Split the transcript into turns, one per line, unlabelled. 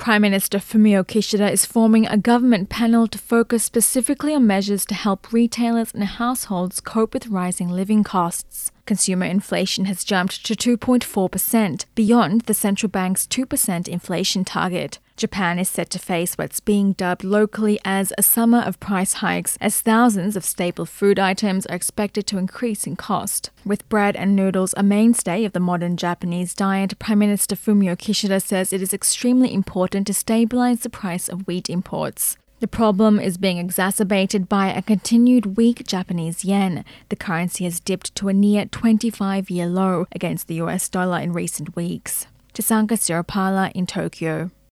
Prime Minister Fumio Kishida is forming a government panel to focus specifically on measures to help retailers and households cope with rising living costs. Consumer inflation has jumped to 2.4%, beyond the central bank's 2% inflation target. Japan is set to face what's being dubbed locally as a summer of price hikes, as thousands of staple food items are expected to increase in cost. With bread and noodles a mainstay of the modern Japanese diet, Prime Minister Fumio Kishida says it is extremely important to stabilize the price of wheat imports. The problem is being exacerbated by a continued weak Japanese yen. The currency has dipped to a near 25-year low against the US dollar in recent weeks. Tasanka Sirapala in Tokyo.